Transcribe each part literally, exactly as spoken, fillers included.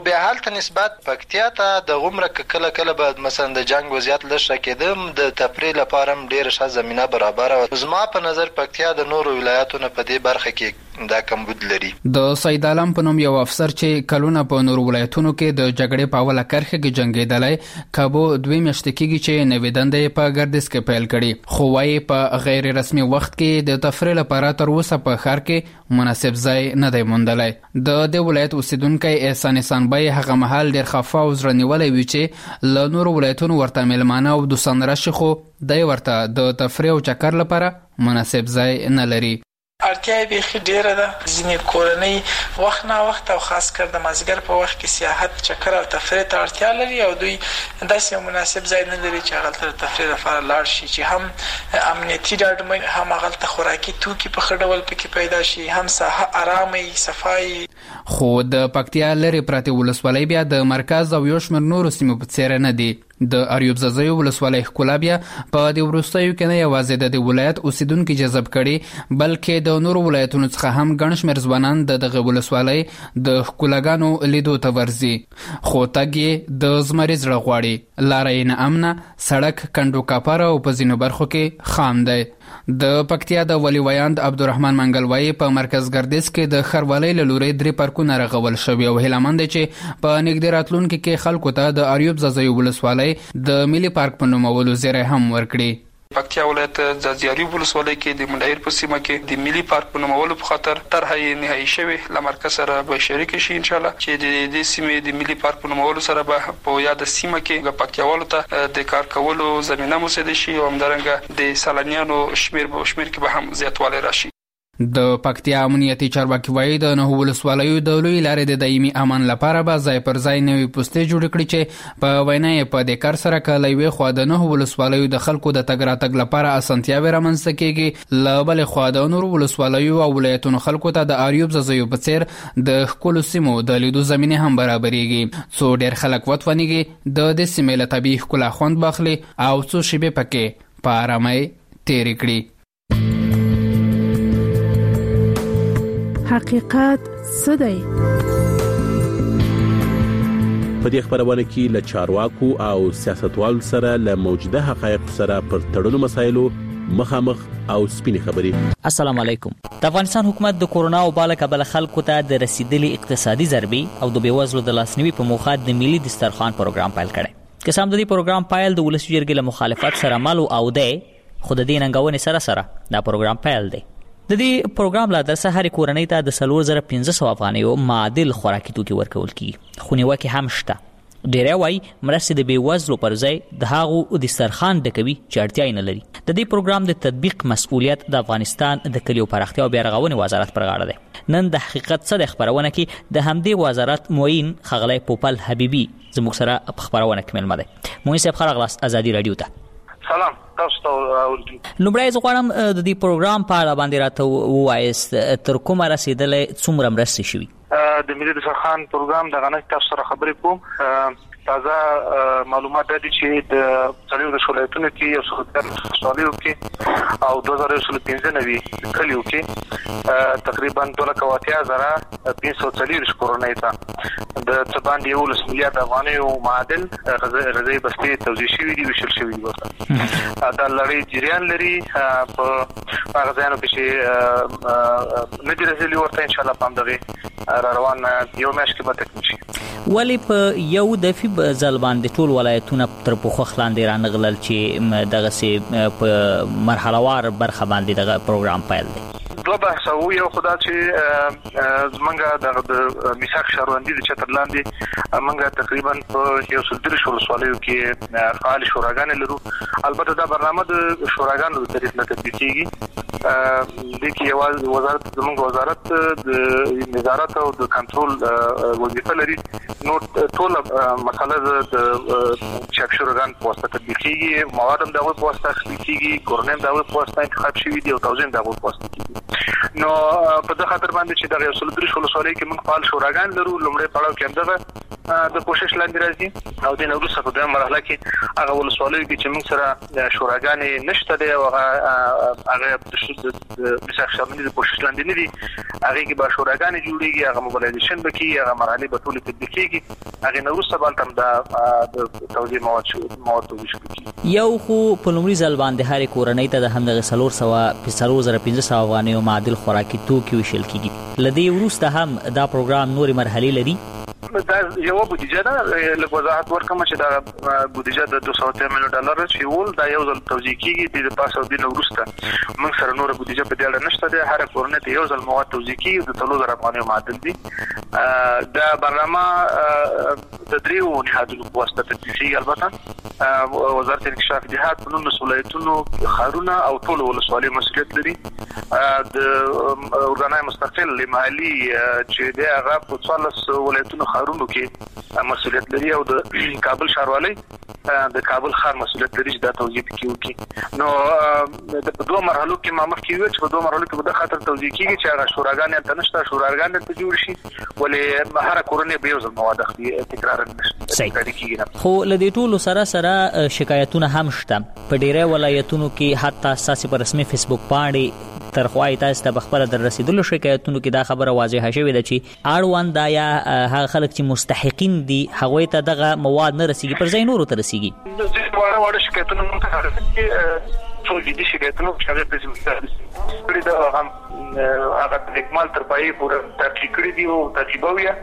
بیا هلته نسبت پکتیا ته د غومره کله کله به مثلا د جنگ وضعیت لږ ښه کېده، د تفریح لپاره هم ډېره ښه زمینه برابره وه. زما په نظر پکتیا د نورو ولایاتو نه په دې برخه کې دا کمبود لري. د سید عالم په نوم یو افسر چې کلونه په نورو ولایتونو کې د جګړې په اوله کرښه کې جنګېدلی، کابو دوې میاشتې کېږي چې نوې دنده یې په ګردیز کې پیل کړي، خو وایي په غیر رسمي وخت کې د تفریح لپاره تر اوسه په ښار کې مناسب ځای نه دی موندلی. د دې ولایت اوسیدونکی احسان احسان بای هغه مهال ډېر خفه او زړه نیولی وي چې له نورو ولایتونو ورته میلمانه او دوستان راشي، خو دی ورته د تفریح او چکر لپاره مناسب ځای نه لري. اړتیا یې بیخي ډېره ده. ځینې کورنۍ وخت نه وخت او خاص کر د مازدیګر په وخت کې سیاحت، چکر او تفریح ته اړتیا لري او دوی داسې یو مناسب ځای نه لري چې هغلته د تفریح لپاره لاړ شي، چې هم امنیتي ډاډمن، هم هغلته خوراکي توکي په ښه ډول پکې پیدا شي، هم ساحه ارامه وي، صفایي. خو د پکتیا لرې پرتې ولسوالۍ بیا د مرکز او یو شمېر نورو سیمو په څېره نه دي. د اریوب ځاځیو ولسوالۍ ښکلا بیا په دې وروستیو کې نه یوازې د دې ولایت اوسیدونکي جذب کړي، بلکې د نورو ولایتونو څخه هم ګڼ شمېر ځوانان د دغه ولسوالۍ د ښکلاګانو لیدو ته ورځي. خو تګ یې د زمري زړه غواړي. لاره یې نه امنه، سړک کنډو کاپاره او په ځینو برخو کې خام دی. د پکتیا د ولي ویاند عبدالرحمن منګلوایي په مرکز ګردیز کې د ښاروالۍ له لوري درې پارکونه رغول شوي او هیلهمند دی چې په نږدې راتلونکي کې خلکو ته د اریوب ځاځیو ولسوالۍ د ملي پارک په نومولو زیری هم ورکړي. پکتیا ولایت ځاځي ولسوالۍ کې د منډایر په سیمه کې د ملي پارک په نومولو په خاطر طرحه یې نهایي شوې، له مرکز سره به شریک شي ان شاء الله، چې د دې سیمې د ملي پارک په نومولو سره به په یاد سیمه کې پکتیاوالو ته د کار کولو زمینه مساعد شي او همدارنګه د سالنیانو شمیر به شمیر کې به هم زیاتوالی راشي. د پکتیا امنیتي چارواکي وایي د نهو ولسوالیو د لویې لارې د دایمي امن لپاره به ځای پر ځای نوې پوستې جوړې کړي چې په وینا یې په دې کار سره که له یوې خوا د نهو ولسوالیو د خلکو د تګ راتګ لپاره اسانتیاوې رامنځته کېږي، له بلې خوا د نورو ولسوالیو او ولایتونو خلکو ته د اریوب ځاځیو په څېر د ښکلو سیمو د لیدو زمینې هم برابرېږي، څو ډېر خلک وتوانېږي د دې سیمې له طبیعي ښکلا خوند واخلي او څو شېبې پکې په ارامۍ تېرې کړي. حقیقت څه دی؟ په دې خبرونه کې له چارواکو او سیاستوالو سره له موجوده حقایقو سره پر تړلو مسایلو مخامخ او سپینې خبرې. السلام علیکم. د افغانستان حکومت د کورونا او بالا کبل خلکو ته د رسیدلي اقتصادي ضربې او د بیوزلو د لاسنیوي په موخه د ملي دسترخوان پروګرام پیل کړی. که سم د دې پروګرام پیل د ولسي جرګې له مخالفت سره مل او دی، خو د دې ننګونې سره سره دا پروګرام پیل دی. د دې پروګرام له درسه هرې کورنۍ ته د څلور زره پنځه سوه افغانیو معادل خوراکي توکي ورکول کیږي، خو نیوکې هم شته. ډېری وایي مرستې د بېوزلو پر ځای د هغو دسترخوان ډکوي چې اړتیا یې نه لري. د دې پروګرام د تطبیق مسؤلیت د افغانستان د کلیو پراختیا او بیارغونې وزارت پر غاړه دی. نن د حقیقت څه د خبرونه کې د همدې وزارت معین ښاغلی پوپل حبیبي زموږ سره په خبرونه کې مېلمه دی. معین صاحب ښه راغلاست ازادي راډیو ته. سلام تاسو ته اورئ. لومړی زه غواړم د دې پروګرام په اړه باندې راته ووایاست تر کومه رسېدلی، څومره مرستې شوي؟ د ملي دسترخوان پروګرام دغه نه تاسو سره خبرې کوم. تازه معلومات دي چې د څلور ولایتونو کې یو څو ولسوالیو کې او دوه زره پنځه نوي کلیو کې تقریبا دوه لکه اتیا زره پنځه سوه څلوېښت کورنۍ ته د څه باندې یولس میلیارډ افغانیو معادل غذایي بستې توزیع شوي دي، ویشل شوي دي. دا لړۍ جریان لري په هغه ځایونو کې چې نه دي رسېدلي، ورته انشاءالله په همدغې را روان یو میاشت کې به تکمیل شي. ولې په یو دفعې ځل باندې ټول ولایتونه تر پوښښ لاندې رانغلل چې دغسې په مرحلهوار برخه باندې دغه پروګرام پیل دی؟ دوه بحثه وو. یو خو دا چې زمونږ دغه د میثاق شهروندي د چتر لاندې موږ تقریبا په یو سل دېرش ولسوالیو کې فعال شوراګانې لرو. البته دا برنامه د شوراګانو د طریق نه تطبیق کېږي. دې کې یوازې وزارت زمونږ وزارت د نظارت او د کنټرول وظیفه لري، نو ټوله مسله د چاپ شوراګان په واسطه تطبیق کېږي. مواد هم د هغوی په واسطه اخیستل کېږي، کورنۍ هم د هغوی په واسطه انتخاب شوي دي او توزیع هم د هغوی په واسطه کېږي. نو په دغه خاطر باندې چې د یو سلطري ولسوالۍ کې موږ فعال شوراګان لرو لومړی پړاو کې همدغه د کوشش لاندې راځي او د نوروز په دوه مرحله کې هغه ولسوالۍ کې چې موږ سره شوراګان نشته دی او هغه د مثال شامل د کوشش لاندې نه دي هغه کې به شوراګان جوړيږي هغه موبلایزیشن بکی هغه مرحله به ټول تطبیقيږي هغه نوروز سبا تم د توزیع مواد مواد توزیع کوي یو خو په لومړي ځل باندې هر کورنۍ ته د همدغه سلور سوا په سلور زره پنځه سوه افغانیو معادل خوراکي توکي ویشل کیږي لدی وروسته هم دا پروګرام نوري مرحلې لري دا یو بودیجه ده لکه وضاحت ورکوم چې دا بودیجه د دوه سوه میلیون ډالر چې ول دا یو ځل توزیع کیږي د پاسو د نورسته موږ سره نور بودیجه په دې اړه نشته ده هر کورنۍ ته یو ځل مواد توزیع کیږي د څلور زره افغانیو معادل دي دا برنامه د دریو نهادونو په واسطه تدبیري البته وزارت انکشاف جهاد په نوم مسؤلیتونو خارونه او ټول ولسوالۍ مسؤلیت لري د اورګانای مستقل مالی چې د هغه په څوارلس ولایتونو خارونو کې مسؤلیت لري او د کابل ښاروالۍ د کابل ښار مسؤلیت لري چې دا توزیع کوي نو د دوه مرحلو کې ما مخکې ویل چې په دوه مرحلو کې به د خاطر توزیع کیږي چې هغه شوراګان ته نشته شوراګان ته جوړ شي ولې هر کورنۍ به یو ځل مواد اخلي تکرار نشي خو لدی ټول سره سره شکایتونه هم شته په ډیره ولایتونو کې حتی اساسي په رسمي فیسبوک باندې ترخوای تاسو ته بخبره در رسیدلو شکایتونو کې دا خبره واضحه شوې ده چې اړوند دا یا هغه خلک چې مستحقین دي هغه ته دغه مواد نه رسیږي پر ځای نورو ته رسیږي د وړه وړه شکایتونو موږ راځي ټول دي شکایتونو چې هغه په ځمکه کړی دا هم هغه د اکمال تر پای پورې تحقیق کړی دی او تجربه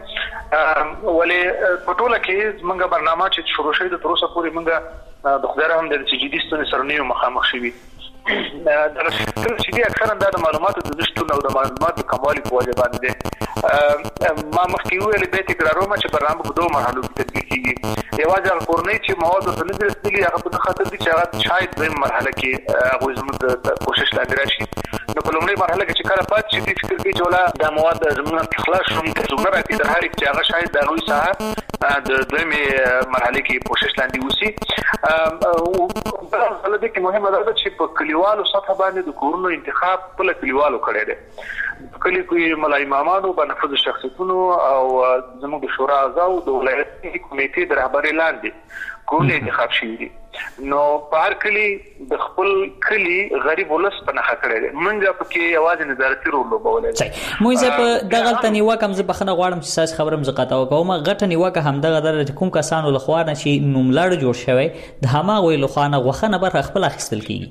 ولې په ټوله کې موږ برنامه چې شروع شوه د تر اوسه پورې موږ د خدای رحم د جدي ستونزې سره نه مخامخ شوي دا چې دي اکثرا د معلوماتو د دشتون او د معلوماتو کموالی په وجه باندې ما مخکې ویل به تکراروم چې برنامه په دوه مرحلو کې تطبیق کیږي یوازې هغه کورنۍ چې مواد ته نه رسیدلي هغه په خاطر دي چې هغه شاید د مرحله کې هغه زموږ د کوشش لاندې راشي نو په لومړۍ مرحله کې چې کله پات شي فکر کوي چې ولا د مواد زموږ خلاص شوم څنګه راځي د هر چې هغه شاید د لوی ساحه د دویمه مرحله کې کوشش لاندې وسی او بل څه کې مهمه ده چې په کلیوالو سطح باندې د کورونو انتخاب په کلیوالو کړی دی کلی کوي ملای امامانو باندې فز شخصیتونو او زموږ شورا اعضاء د ولایتي کمیټې د رهبری لاندې کول انتخاب شي دي نو په هر کلی د خپل کلی غریب ولس په نخښه کړی دی منځ په کې आवाज نظارتي رول لوبولای شي مو زه په دغه تنی وکم زه بخنه غواړم چې ساس خبرم زقاته وکوم غټه نیوکه هم دغه در کوم کسانو لخوانه شي نوملړ جوړ شوی د هما وی لخوانه غوخنه بر خپل اخیستل کیږي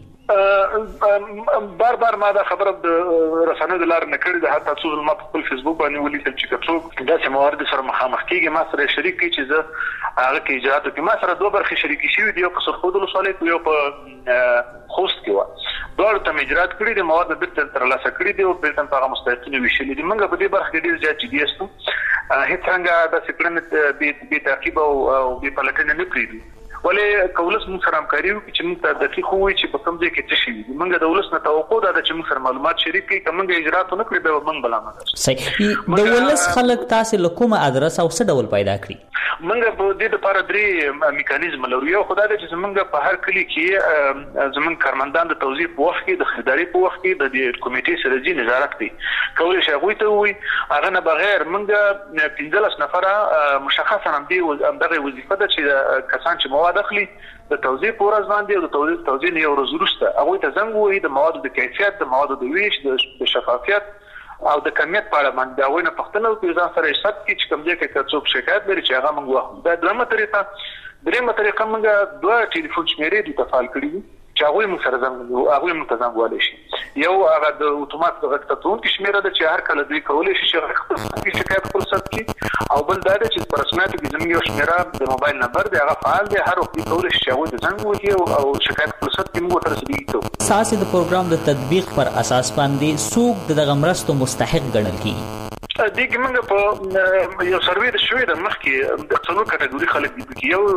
بار بار ما دا خبره د رسنیو د لار نه کړې ده حتی څو ما په خپل فیسبوک باندې ولیکل چې کڅو داسې موارد سره مخامخ کیږي ما سره شریک کی چې زه هغه کې اجراتو کې ما سره دوه برخې شریکي شوي دي یو په سرخود ولسوالۍ یو په خوست کې و دوه ته اجرات کړی دي مواد د تر لاسه کړی دي او په تن هغه مستحقین ویشلې دي موږ په دې برخه کې ډیر زیات جدي یاستو هیڅ څنګه د سپلنت به تعقیب او به پلټنه نه کړی ولې کولس موږ سره همکاري وکړي چې موږ ته دقیق وایي چې په کوم ځای کې څه شي موږ د ولس نه توقع ده چې موږ سره معلومات شریک کړي کوم اجرات نه کړی به موږ بلانه صحیح د ولس خلک تاسو له کومه ادرس او څه ډول پیدا کړی موږ په دې لپاره درې میکانیزم لرو یو خدای دې چې موږ په هر کلی کې زمون کارمندان د توزیع په وخت کې د خریداري په وخت کې د دې کمیټې سره ځي نظارت کوي کولای شي هغه ته وي هغه نه بغیر موږ پنځلس نفره مشخصا هم دې دغه وظیفه ده چې کسان چې مواد اخلي د توزیع په ورځ باندې د توزیع توزیع یو ورځ وروسته هغه ته زنګ وایي د موادو د کیفیت د موادو د ویش د شفافیت او د کمیت په اړه باندې هغه نه پښتنه او ځان سره حساب کې چې کوم ځای کې څوک شکایت لري چې هغه موږ واخلو دا دغه طریقه درېمه طریقه موږ دوه ټلیفون شمیرې د تفعال کړی چې هغه موږ سره زنګ هغه موږ ته زنګ والي شي یو هغه د اتومات غټتون کې شمیره ده چې هر کله دوی کولای شي چې خپل شکایت فرصت کې او بل دا چې پر رسمیاتو کې زموږ یو شمیره د موبایل نمبر دی هغه فعال دی هر وخت کولای شي هغه د زنګ وکړي او شکایت فرصت کې موږ تر رسیدو ساسي د پروګرام د تطبیق پر اساس باندې څوک د غمرستو مستحق ګڼل کیږي دغه موږ په یو سروې د شوې د مخکې د څلور کټګوري خلک دي یو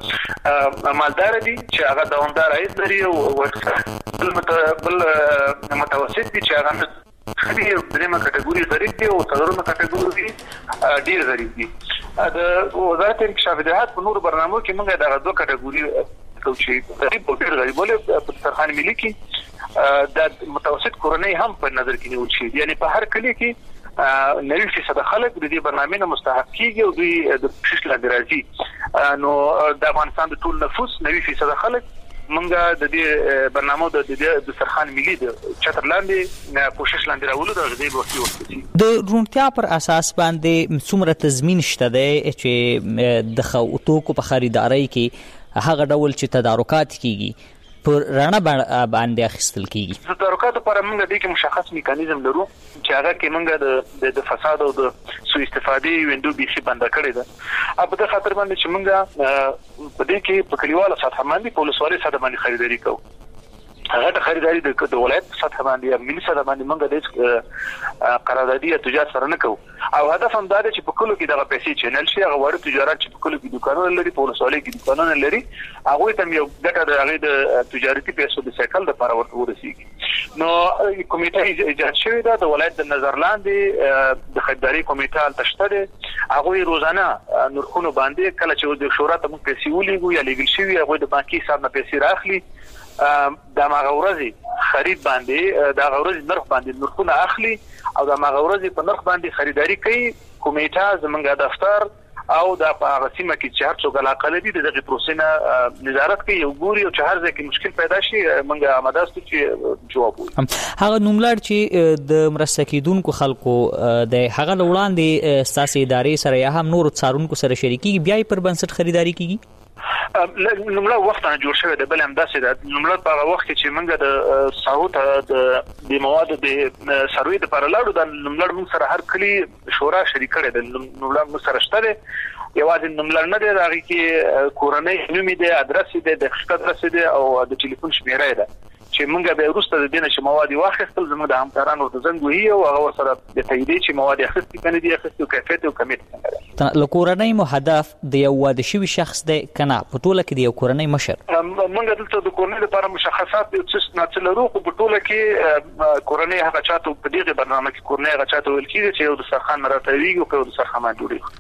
مالدار دي چې هغه دوامدار عاید لري او بل متوسط دي چې هغه خدي درېمه کټګوري غریب دي او څلورمه کټګوري ډیر غریب دي د وزارت انکشاف جهاد په نور برنامو کې موږ دغه دوه کټګوري کوو چې غریب او ډېر غریب ولې په دسترخوان ملي کې د متوسط کورنۍ هم په نظر کې نیول شي. یعنی په هر کلی کې نوي فیصد خلک د دې برنامې نه مستحق کیږي او دوی د پوښښ لاندې راځي. نو د افغانستان د ټول نفوس نوي فیصد خلک منګه د دې برنامه د د دسترخوان ملي د چتر لاندې پوښښ لاندې راولو د غذایی وختي وختي د روڼتیا پر اساس باندې څومره تضمین شته دی چې د توکو په خریدارۍ کې هغه ډول چې تدارکات کیږي پر رڼا باندې اخیستل کیږي. د تدارکات لپاره موږ د دې مشخص میکانیزم لرو چې هغه کې موږ د د فساد او د سوء استفادې وینډو بيخي بنده کړې ده. په دې خاطر باندې چې موږ په دې کې په کلیواله سطح باندې په ولسوالۍ سطح باندې خریداري کوو. هغه د خریداري د ولایت سطح باندې یا ملي سطح باندې موږ د قراردادي یا تجارت سره نه کوو. او هدف هم دا دی چې په کلو کې دغه پیسې چینل شي. هغه وړ تجارت چې په کلو کې دکانونه لري په ولسوالۍ کې دکانونه لري هغه ته یو ګټه د هغه د تجارتي پیسو د سایکل لپاره ورسیږي. نو کمیټه ایجاد شوې ده د ولایت د نظرلاندې د خریداري کمیټه تشته ده. هغه روزانه نرخونو باندې کله چې د شورا ته موږ پیسې ولېږو یا لېګل شوی هغه د بانکي حساب نه پیسې راخلي د ماغورزي خرید باندې د غورزي نرخ باندې نرخونه اخلي او د ماغورزي په نرخ باندې خریداري کوي. کمیټه زمونږ دفتر او د هغه سیمه کې چې هر څوک علاقه لري دغه پروسې نظارت کوي او ګوري او چې هر ځای کې مشکل پیدا شي موږ آماده ستو چې جواب وایو. هغه نوملړ چې د مرسته کیدونکو خلکو د هغه وړاندې سیاسي ادارې سره یا هم نور څارونکو سره شریکي بیا پر بنسټ خریداري کیږي. نوملړ وخت نه جوړ شوی دی بل هم داسې ده. نوملړ په هغه وخت چې موږ د ساوت د مواد د سروي د پر لاړو د نوملړ موږ سره هر کلی شورا شریک کړي د نوملړ موږ سره شته. یوازې نوملړ نه دی راغی کې کورنۍ نوم دی ادرس دی د خپل ادرس دی او د ټلیفون شمیره ده چې موږ به وروسته د دینه چې مواد واخیستل زموږ د همکارانو د زنګ وهي او هغه سره د تایید چې مواد اخیستل کنه دي اخیستل کیفیت او کمیت څنګه ده. لکورنۍ مو هدف د یو واده شوی شخص دی کنه په ټوله کې د یو کورنۍ مشر. موږ دلته د کورنۍ لپاره مشخصات د څه نه څلورو په ټوله کې کورنۍ هغه چاته په دې برنامه کې کورنۍ هغه چاته ویل کیږي چې یو د سرخان مراتبي او د سرخان جوړي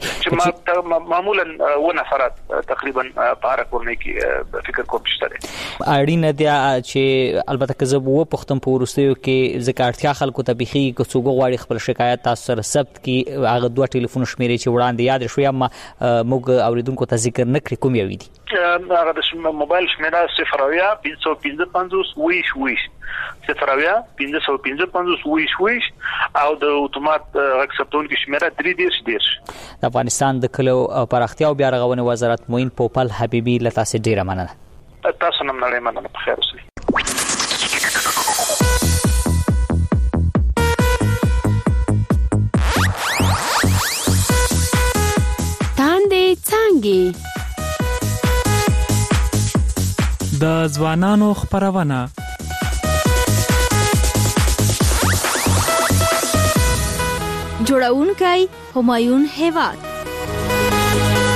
چې معمولا و نفرات تقریبا په هر کورنۍ کې فکر کوم شته دي. اړینه دی چې البته که زه وو پختم په ورستیو کې ذکرتیا خلکو ته بيخي که څوک غواړي خپل شکایت تاسو سره ثبت کی هغه دوه ټلیفون شمیرې چې وړاندې یاد شوی اما موږ اوریدونکو ته ذکر نه کړی کوم یو دي. هغه د موبایل شمیره صفر اویا پنځه پنځه پنځوس ویش ویش صفر اویا پنځه پنځه پنځوس ویش ویش او د اتومات اکسپټون کې شمیره درې دیش دیش. د افغانستان د کلو پراختیا او بیا رغونې وزارت موین پوپل حبیبي له تاسو ډیره مننه. تاسو نن نړۍ مننه. په خیر اوسئ. تاندې څنګه د ځوانانو خبرونه جوړونکی همایون هیواد